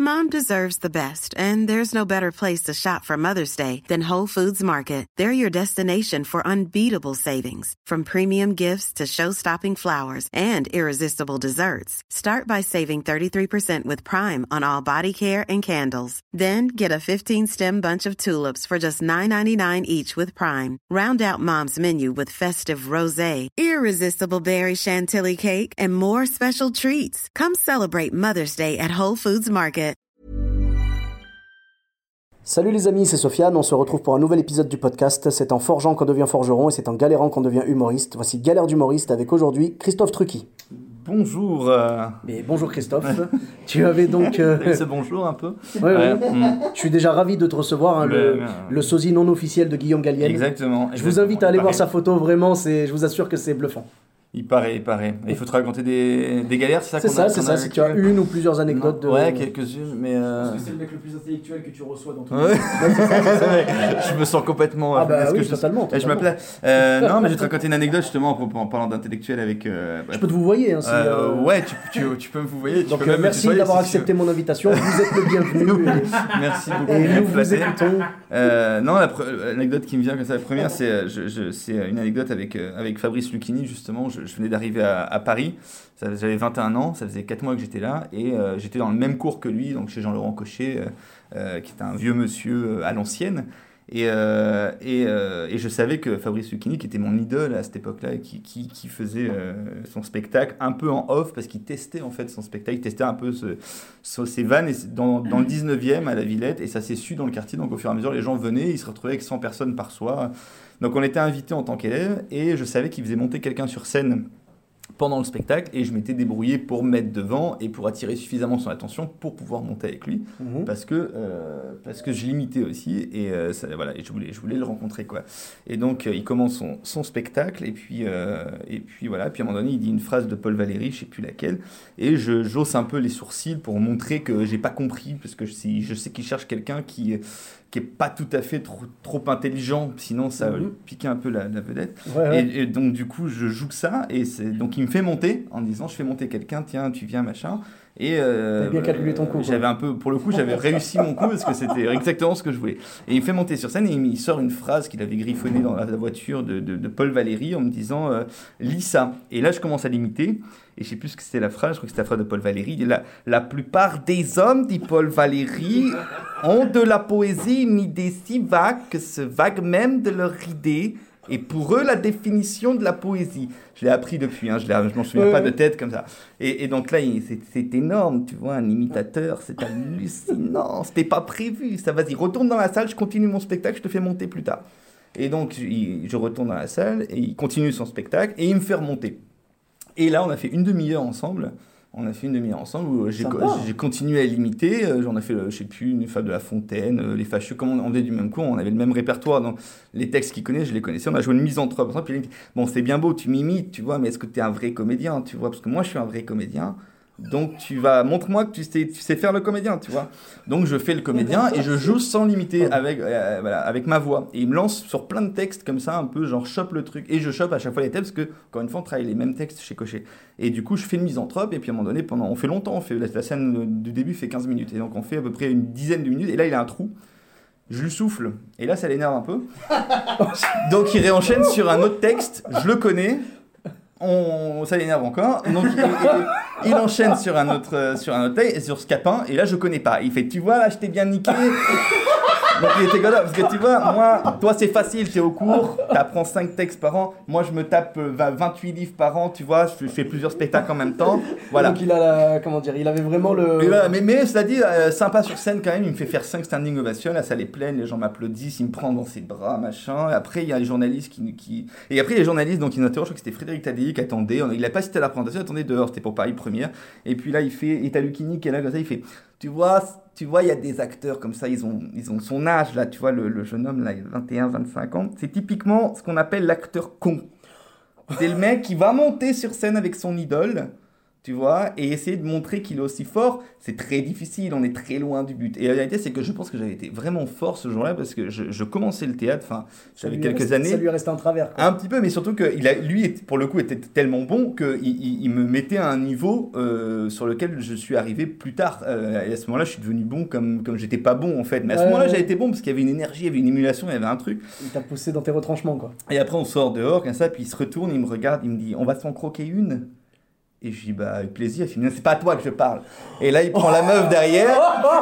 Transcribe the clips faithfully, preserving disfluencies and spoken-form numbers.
Mom deserves the best, and there's no better place to shop for Mother's Day than Whole Foods Market. They're your destination for unbeatable savings, from premium gifts to show-stopping flowers and irresistible desserts. Start by saving thirty-three percent with Prime on all body care and candles. Then get a fifteen-stem bunch of tulips for just nine ninety-nine each with Prime. Round out Mom's menu with festive rosé, irresistible berry chantilly cake, and more special treats. Come celebrate Mother's Day at Whole Foods Market. Salut les amis, c'est Sofiane, on se retrouve pour un nouvel épisode du podcast. C'est en forgeant qu'on devient forgeron et c'est en galérant qu'on devient humoriste. Voici Galère d'humoriste avec aujourd'hui Christophe Trucky. Bonjour. Euh... Mais bonjour Christophe. Tu avais donc... Euh... C'est bonjour un peu. Ouais, ouais. ouais. Mm. Je suis déjà ravi de te recevoir, hein, le, le, le sosie non officiel de Guillaume Gallienne. Exactement. Je vous invite à aller voir sa photo, vraiment, c'est, je vous assure que c'est bluffant. Il paraît, il paraît. Il faut te raconter des, des galères, c'est ça C'est qu'on ça, a, c'est qu'on ça. a Si tu as une ou plusieurs anecdotes. Non, de... Ouais, quelques-unes, mais. Euh... Parce que c'est le mec le plus intellectuel que tu reçois dans ton. Ouais, c'est ça, c'est ça. Je me sens complètement. Ah bah oui, que je... totalement. totalement. Je m'appelais. Euh, non, mais je vais te raconter une anecdote justement en, en parlant d'intellectuel avec. Euh... Je peux te vous voyer, hein, si, euh, euh... Ouais, tu, tu, tu peux me vous voyer. Donc euh, merci d'avoir si accepté mon invitation. Vous êtes le bienvenu. Et... Merci beaucoup. Et nous vous écoutons. Euh, non, la pre- l'anecdote qui me vient comme ça, la première, c'est, je, je, c'est une anecdote avec, euh, avec Fabrice Lucchini, justement. Je, je venais d'arriver à, à Paris, ça, j'avais vingt et un ans, ça faisait quatre mois que j'étais là, et euh, j'étais dans le même cours que lui, donc chez Jean-Laurent Cochet, euh, euh, qui était un vieux monsieur euh, à l'ancienne. Et, euh, et, euh, et je savais que Fabrice Lucchini, qui était mon idole à cette époque-là, qui, qui, qui faisait euh, son spectacle un peu en off, parce qu'il testait en fait son spectacle, il testait un peu ce, ce, ses vannes et dans, dans le dix-neuvième à la Villette, et ça s'est su dans le quartier, donc au fur et à mesure les gens venaient, ils se retrouvaient avec cent personnes par soir. Donc on était invités en tant qu'élèves, et je savais qu'il faisait monter quelqu'un sur scène pendant le spectacle, et je m'étais débrouillé pour me mettre devant et pour attirer suffisamment son attention pour pouvoir monter avec lui, mmh. parce que euh, parce que je l'imitais aussi, et euh, ça, voilà, et je voulais je voulais le rencontrer, quoi. Et donc euh, il commence son, son spectacle, et puis euh, et puis voilà, puis à un moment donné il dit une phrase de Paul Valéry, je sais plus laquelle, et je j'hausse un peu les sourcils pour montrer que j'ai pas compris, parce que je, je sais qu'il cherche quelqu'un qui qui est pas tout à fait trop, trop intelligent, sinon ça mmh. piquait un peu la, la vedette. Ouais, ouais. Et, et donc du coup je joue que ça, et c'est, donc il me fait monter en disant je fais monter quelqu'un, tiens tu viens machin. Et euh, t'avais bien calculé ton coup. J'avais un peu, pour le coup j'avais réussi mon coup parce que c'était exactement ce que je voulais. Et il me fait monter sur scène et il sort une phrase qu'il avait griffonnée dans la voiture de, de, de Paul Valéry en me disant euh, lis ça. Et là je commence à l'imiter. Et je sais plus ce que c'était la phrase, je crois que c'était la phrase de Paul Valéry. La, la plupart des hommes, dit Paul Valéry, ont de la poésie une idée si vague que se vague même de leur idée. Et pour eux, la définition de la poésie. Je l'ai appris depuis, hein, je ne m'en souviens pas de tête comme ça. Et, et donc là, il, c'est, c'est énorme, tu vois, un imitateur, c'est hallucinant. C'était pas prévu. Ça, vas-y, retourne dans la salle, je continue mon spectacle, je te fais monter plus tard. Et donc, il, je retourne dans la salle, et il continue son spectacle, et il me fait remonter. Et là, on a fait une demi-heure ensemble. On a fait une demi-heure ensemble où j'ai, j'ai continué à l'imiter. J'en ai fait, je sais plus, une fable de La Fontaine, Les Fâcheux. Comme on, on faisait du même cours, on avait le même répertoire. Donc les textes qu'il connaît, je les connaissais. On a joué une misanthrope. Puis il me dit, bon, c'est bien beau, tu m'imites, tu vois, mais est-ce que tu es un vrai comédien, tu vois? Parce que moi, je suis un vrai comédien. Donc tu vas, montre-moi que tu sais, tu sais faire le comédien, tu vois. Donc je fais le comédien et je joue sans limiter avec, euh, voilà, avec ma voix. Et il me lance sur plein de textes comme ça, un peu genre chope le truc. Et je chope à chaque fois les textes parce que, encore une fois, on travaille les mêmes textes chez Cochet. Et du coup, je fais une misanthrope et puis à un moment donné, pendant, on fait longtemps, on fait, la, la scène du début fait quinze minutes. Et donc on fait à peu près une dizaine de minutes. Et là, il a un trou. Je lui souffle. Et là, ça l'énerve un peu. Donc il réenchaîne sur un autre texte. Je le connais. On, ça l'énerve encore, donc il, il, il enchaîne sur un autre, euh, sur un autre texte, sur Scapin, et là je connais pas. Il fait, tu vois, là je t'ai bien niqué. Donc il était content, parce que tu vois, moi, toi c'est facile, t'es au cours, t'apprends cinq textes par an, moi je me tape vingt-huit livres par an, tu vois, je fais plusieurs spectacles en même temps, voilà. Donc il a la, comment dire, il avait vraiment le... Et voilà, mais, mais cela dit, euh, sympa sur scène quand même, il me fait faire cinq standing ovations, la salle est pleine, les gens m'applaudissent, il me prend dans ses bras, machin, et après il y a les journalistes qui... qui... Et après les journalistes, donc ils interrogent, je crois que c'était Frédéric Tadei qui attendait, il a pas cité la présentation, il attendait dehors, c'était pour Paris Première, et puis là il fait, et t'as Lucchini qui est là comme ça, il fait... Tu vois, tu vois, il y a des acteurs comme ça, ils ont, ils ont son âge, là, tu vois, le, le jeune homme, là, il a vingt et un, vingt-cinq ans. C'est typiquement ce qu'on appelle l'acteur con. C'est le mec qui va monter sur scène avec son idole, tu vois, et essayer de montrer qu'il est aussi fort, c'est très difficile, on est très loin du but. Et la vérité, c'est que je pense que j'avais été vraiment fort ce jour-là, parce que je, je commençais le théâtre, enfin, j'avais quelques resté, années. Ça lui est resté un travers. Quoi. Un petit peu, mais surtout que il a, lui, pour le coup, était tellement bon qu'il il, il me mettait à un niveau euh, sur lequel je suis arrivé plus tard. Euh, et à ce moment-là, je suis devenu bon comme, comme j'étais pas bon, en fait. Mais à ce ouais, moment-là, ouais. j'ai été bon parce qu'il y avait une énergie, il y avait une émulation, il y avait un truc. Il t'a poussé dans tes retranchements, quoi. Et après, on sort dehors, comme ça, puis il se retourne, il me regarde, il me dit, on va s'en croquer une. Et je dis, bah, avec plaisir. Il dit, c'est pas à toi que je parle. Et là, il prend la meuf derrière.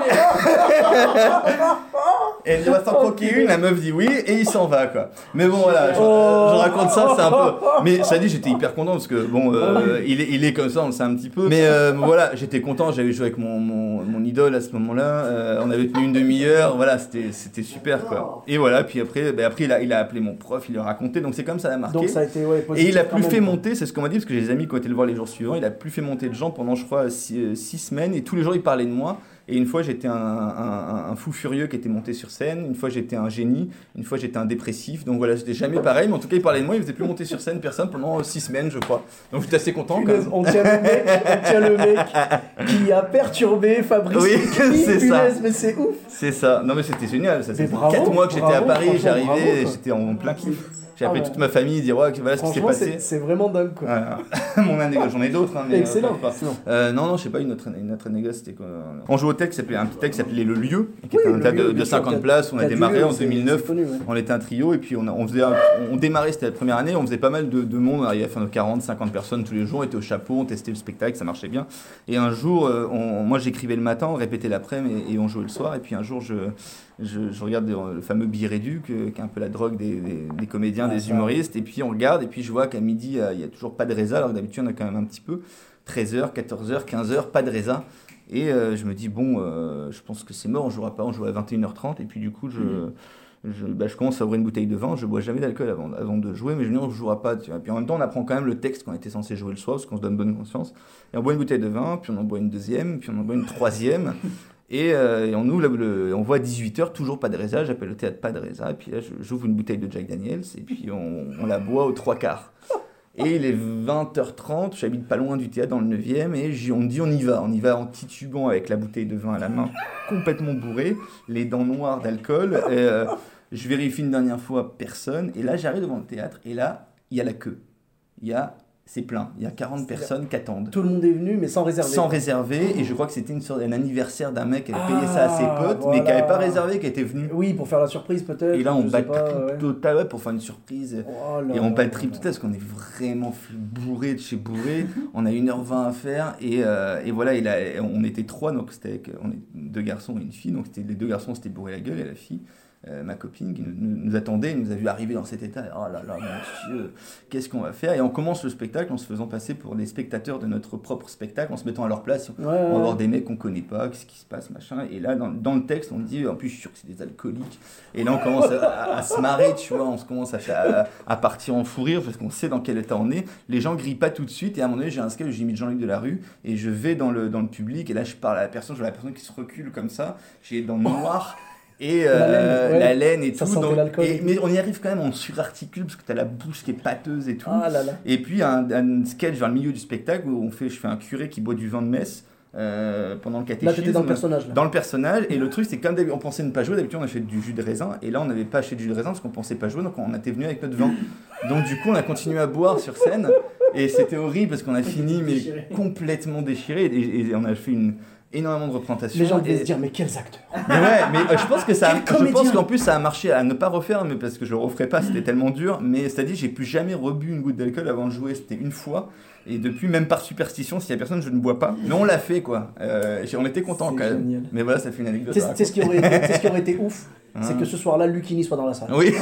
Et il dit, on va s'en croquer une. La meuf dit oui. Et il s'en va, quoi. Mais bon, voilà, je, je raconte ça, c'est un peu. Mais ça dit, j'étais hyper content parce que, bon, euh, il, est, il est comme ça, on le sait un petit peu. Mais euh, voilà, j'étais content. J'avais joué avec mon, mon, mon idole à ce moment-là. Euh, on avait tenu une demi-heure. Voilà, c'était, c'était super, quoi. Et voilà, puis après, bah, après il, a, il a appelé mon prof, il lui a raconté. Donc c'est comme ça, ça a marqué. Donc ça a été, ouais, et il a plus même, fait quoi. monter, c'est ce qu'on m'a dit, parce que j'ai des amis qui ont été le voir les jours suivants. Il a plus fait monter de gens pendant, je crois, six, six semaines. Et tous les jours, il parlait de moi. Et une fois, j'étais un, un, un fou furieux qui était monté sur scène. Une fois, j'étais un génie. Une fois, j'étais un dépressif. Donc voilà, j'étais jamais pareil. Mais en tout cas, il parlait de moi. Il faisait plus monter sur scène personne pendant six semaines, je crois. Donc j'étais assez content. Punaise, quand même. On tient le mec, on tient le mec qui a perturbé Fabrice. Oui, c'est ça. Mais c'est ouf. C'est ça. Non, mais c'était génial. Ça, c'était bravo, quatre mois que j'étais bravo, à Paris. J'arrivais, bravo, j'étais en plein kiff. J'ai appelé ah ouais. toute ma famille, dire ouais, voilà ce qui s'est passé. C'est, c'est vraiment dingue, quoi. Voilà. Mon anecdote, j'en ai d'autres. Hein, mais excellent. Euh, excellent. Euh, non, non, je sais pas, une autre, une autre anecdote, c'était quoi. On jouait au texte, s'appelait, un petit texte qui s'appelait Le Lieu, qui oui, était un tas lieu, de, de cinquante sûr, places. On a démarré en deux mille neuf. Connu, ouais. On était un trio et puis on, a, on faisait, un, on démarrait, c'était la première année, on faisait pas mal de, de monde. On arrivait à faire nos quarante, cinquante personnes tous les jours. On était au chapeau, on testait le spectacle, ça marchait bien. Et un jour, on, moi j'écrivais le matin, on répétait l'après-midi et, et on jouait le soir. Et puis un jour, je. Je, je regarde le fameux billet réduit, qui est un peu la drogue des, des, des comédiens, ah, des humoristes, et puis on regarde, et puis je vois qu'à midi, il n'y a, a toujours pas de résa, alors que d'habitude, on a quand même un petit peu, treize heures, quatorze heures, quinze heures, pas de résa. Et euh, je me dis, bon, euh, je pense que c'est mort, on ne jouera pas, on joue à vingt et une heures trente, et puis du coup, je, mmh. je, bah, je commence à ouvrir une bouteille de vin, je ne bois jamais d'alcool avant, avant de jouer, mais je me dis, on ne jouera pas, tu vois. Puis en même temps, on apprend quand même le texte qu'on était censé jouer le soir, parce qu'on se donne bonne conscience. Et on boit une bouteille de vin, puis on en boit une deuxième, puis on en boit une troisième. Et, euh, et on ouvre le, le, on voit à dix-huit heures, toujours pas de résa, j'appelle le théâtre pas de résa, et puis là j'ouvre une bouteille de Jack Daniels, et puis on, on la boit aux trois quarts. Et il est vingt heures trente, j'habite pas loin du théâtre dans le neuvième, et on me dit on y va, on y va en titubant avec la bouteille de vin à la main, complètement bourré, les dents noires d'alcool, et, euh, je vérifie une dernière fois, personne, et là j'arrive devant le théâtre, et là il y a la queue, il y a... C'est plein, il y a quarante C'est-à-dire personnes qui attendent. Tout le monde est venu, mais sans réserver. Sans réserver, et je crois que c'était une sorte, un anniversaire d'un mec qui avait ah, payé ça à ses potes, voilà. mais qui n'avait pas réservé, qui était venu. Oui, pour faire la surprise peut-être. Et là, on bat le pas, trip ouais. total, ouais, pour faire une surprise. Oh là et on bat le là trip là. total, parce qu'on est vraiment bourré de chez bourré. On a une heure vingt à faire, et, euh, et voilà, il a, on était trois, donc c'était avec, on est deux garçons et une fille, donc c'était, les deux garçons s'étaient bourré la gueule, et la fille... Euh, ma copine qui nous, nous, nous attendait, nous a vu arriver dans cet état, oh là là mon Dieu, qu'est-ce qu'on va faire? Et on commence le spectacle en se faisant passer pour des spectateurs de notre propre spectacle, en se mettant à leur place, on, ouais, ouais. on va voir des mecs qu'on connaît pas, qu'est-ce qui se passe, machin, et là dans, dans le texte on dit, en plus je suis sûr que c'est des alcooliques, et là on commence à, à, à se marrer, tu vois, on se commence à, à, à partir en fou rire parce qu'on sait dans quel état on est, les gens grillent pas tout de suite, et à un moment donné j'ai un sketch où j'ai mis Jean-Luc Delarue, et je vais dans le, dans le public, et là je parle à la personne, je vois la personne qui se recule comme ça, j'ai les dents noires, et euh, la, laine, ouais. la laine et ça tout, donc, et, et mais on y arrive quand même, on surarticule parce que t'as la bouche qui est pâteuse et tout. Ah là là. Et puis un, un sketch vers le milieu du spectacle où on fait, je fais un curé qui boit du vin de messe euh, pendant le catéchisme. Là t'étais dans le personnage. Là. Dans le personnage, et le truc c'est comme on pensait ne pas jouer, d'habitude on achète du jus de raisin, et là on n'avait pas acheté du jus de raisin parce qu'on pensait pas jouer, donc on était venu avec notre vin. Donc du coup on a continué à boire sur scène, et c'était horrible parce qu'on a fini mais déchiré. complètement déchiré, et, et on a fait une énormément de représentations. Les gens devaient et... se dire mais quels acteurs. Mais ouais, mais euh, je pense que ça, a, je pense qu'en plus ça a marché à ne pas refaire, mais parce que je le referai pas, c'était tellement dur. Mais c'est-à-dire j'ai plus jamais rebu une goutte d'alcool avant de jouer, c'était une fois. Et depuis, même par superstition, s'il y a personne, je ne bois pas. Mais on l'a fait quoi. Euh, on était contents quand même. Génial. Mais voilà, ça fait une anecdote. C'est, c'est, ce qui aurait été, ce qui aurait été ouf. Hein. C'est que ce soir-là, Lucchini soit dans la salle. Oui.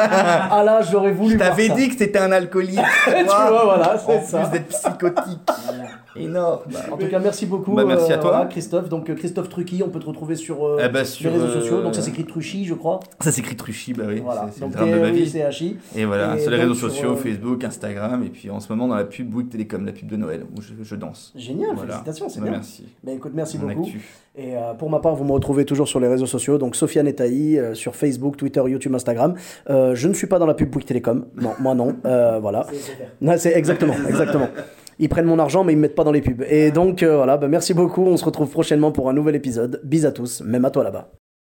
Ah là, j'aurais voulu. Je t'avais voir dit ça. Que c'était un alcoolique. Tu vois, voilà, c'est en ça. En plus d'être psychotique. Énorme. Bah, en tout cas, merci beaucoup. Bah, merci à toi, euh, voilà, Christophe. Donc Christophe Truchy, on peut te retrouver sur, euh, eh bah, sur les réseaux euh... sociaux. Donc ça s'écrit Truchy, je crois. Ça s'écrit Truchy, bah oui. Voilà. C'est, c'est donc le drame de ma vie. C H I. Et voilà, et sur les réseaux sur, sociaux, euh... Facebook, Instagram, et puis en ce moment dans la pub Bouygues Télécom, la pub de Noël, où je, je danse. Génial, voilà. Félicitations, c'est bah, bien. Merci. Bah, écoute, merci Mon beaucoup. Actu. Et euh, pour ma part, vous me retrouvez toujours sur les réseaux sociaux, donc Sofiane Etaï, euh, sur Facebook, Twitter, YouTube, Instagram. Euh, je ne suis pas dans la pub Bouygues Télécom. Non, moi non. Euh, voilà. C'est, c'est, non, c'est exactement, exactement. ils prennent mon argent mais ils me mettent pas dans les pubs. Et donc euh, voilà, bah, merci beaucoup, on se retrouve prochainement pour un nouvel épisode. Bis à tous, même à toi là-bas.